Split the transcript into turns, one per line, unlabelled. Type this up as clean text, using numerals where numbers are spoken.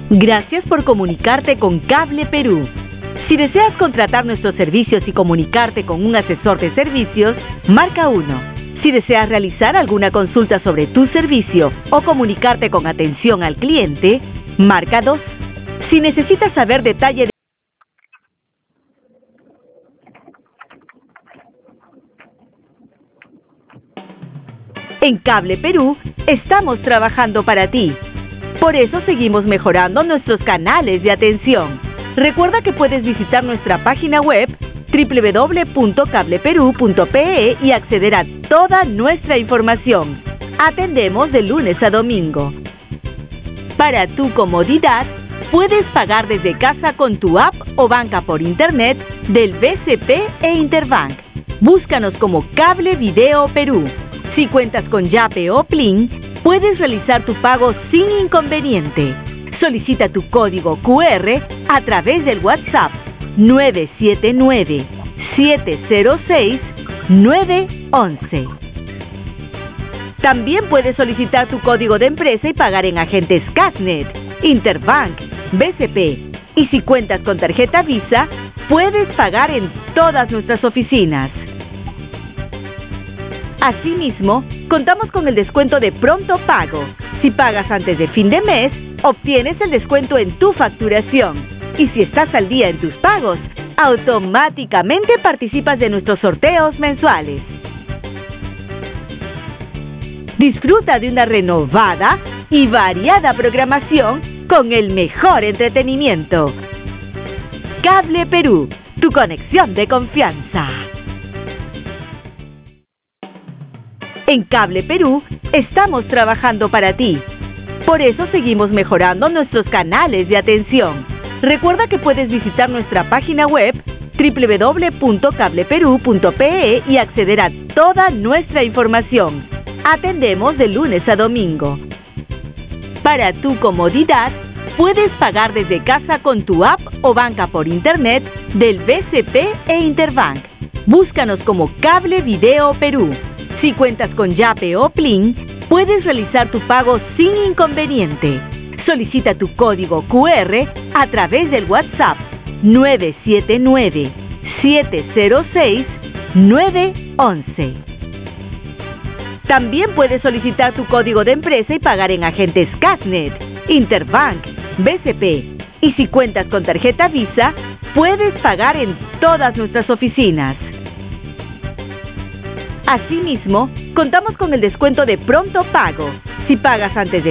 Gracias por comunicarte con Cable Perú. Si deseas contratar nuestros servicios y comunicarte con un asesor de servicios, marca 1. Si deseas realizar alguna consulta sobre tu servicio o comunicarte con atención al cliente, marca 2. Si necesitas saber detalle de... En Cable Perú, estamos trabajando para ti. Por eso seguimos mejorando nuestros canales de atención. Recuerda que puedes visitar nuestra página web www.cableperú.pe y acceder a toda nuestra información. Atendemos de lunes a domingo. Para tu comodidad, puedes pagar desde casa con tu app o banca por internet del BCP e Interbank. Búscanos como Cable Video Perú. Si cuentas con Yape o Plin, puedes realizar tu pago sin inconveniente. Solicita tu código QR a través del WhatsApp 979-706-911. También puedes solicitar tu código de empresa y pagar en agentes Casnet, Interbank, BCP. Y si cuentas con tarjeta Visa, puedes pagar en todas nuestras oficinas. Asimismo, contamos con el descuento de pronto pago. Si pagas antes de fin de mes, obtienes el descuento en tu facturación. Y si estás al día en tus pagos, automáticamente participas de nuestros sorteos mensuales. Disfruta de una renovada y variada programación con el mejor entretenimiento. Cable Perú, tu conexión de confianza. En Cable Perú, estamos trabajando para ti. Por eso seguimos mejorando nuestros canales de atención. Recuerda que puedes visitar nuestra página web www.cableperú.pe y acceder a toda nuestra información. Atendemos de lunes a domingo. Para tu comodidad, puedes pagar desde casa con tu app o banca por internet del BCP e Interbank. Búscanos como Cable Video Perú. Si cuentas con Yape o Plin, puedes realizar tu pago sin inconveniente. Solicita tu código QR a través del WhatsApp 979-706-911. También puedes solicitar tu código de empresa y pagar en agentes Casnet, Interbank, BCP. Y si cuentas con tarjeta Visa, puedes pagar en todas nuestras oficinas. Asimismo, contamos con el descuento de pronto pago. Si pagas antes de